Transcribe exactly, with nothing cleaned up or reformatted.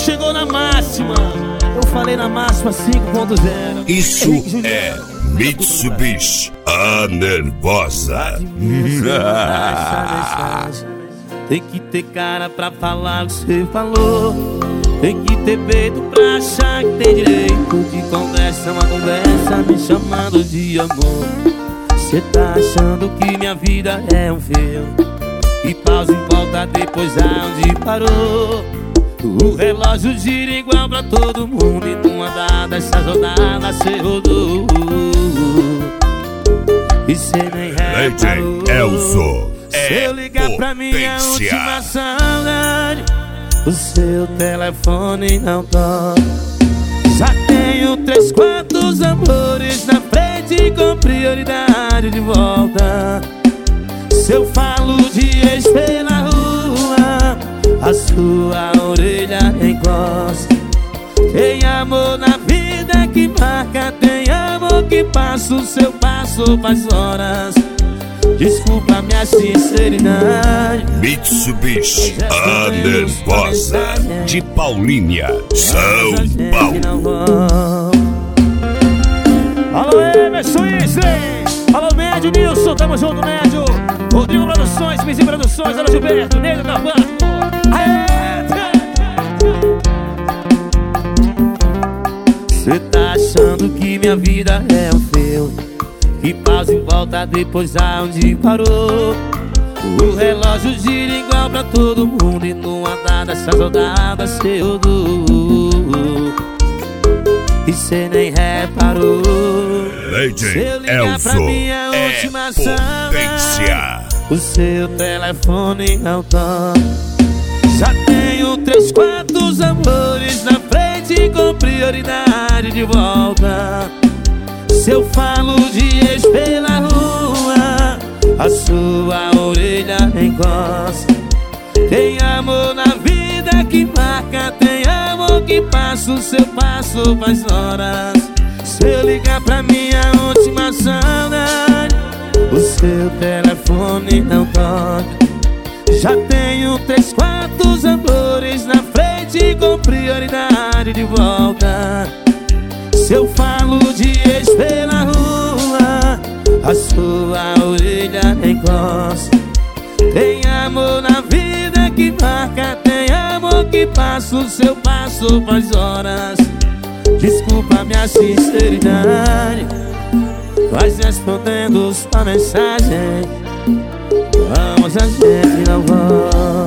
chegou na máxima. Eu falei na máxima cinco ponto zero. Isso é Mitsubishi, a nervosa. Tem que ter cara pra falar o que você falou. Tem que ter peito pra achar que tem direito de conversa, uma conversa me chamando de amor. Cê tá achando que minha vida é um filme e pausa e volta depois aonde parou. O relógio gira igual pra todo mundo e numa dada essa rodada cê rodou. E cê nem reparou. Elzo Se eu ligar pra minha última saudade, o seu telefone não toca. Já tenho três, quatro amores na frente com prioridade de volta. Se eu falo de ex pela rua, a sua orelha encosta. Tem amor na vida que marca, tem amor que passa, o seu passo faz horas. Desculpa minha sinceridade. Mitsubishi, a nervosa, de Paulínia, São Paulo. Alô, Emerson Isley. Alô, Médio Nilson, tamo junto, Médio. Rodrigo Produções, Mizinho Produções, alô, Gilberto, Negro da Banco. Cê tá achando que minha vida é um filme e pausa e volta depois aonde parou. O relógio gira igual pra todo mundo e numa dada essa rodada cê rodou. E cê nem reparou. Se eu ligar pra minha última saudade, o seu telefone não toca. Já tenho três, quatro amores na frente com prioridade de volta. Se eu falo de ex pela rua, a sua orelha encosta. Tem amor na vida que marca, tem amor que passa, o seu passo faz horas. Se eu ligar pra minha última saudade, o seu telefone não toca. Já tenho três, quatro amores na frente com prioridade de volta. Se eu falo de ex pela rua, a sua orelha encosta. Tem amor na vida que marca, tem amor que passa, o seu passo faz horas. Desculpa minha sinceridade, vai respondendo sua mensagem. Vamos, a gente não volta.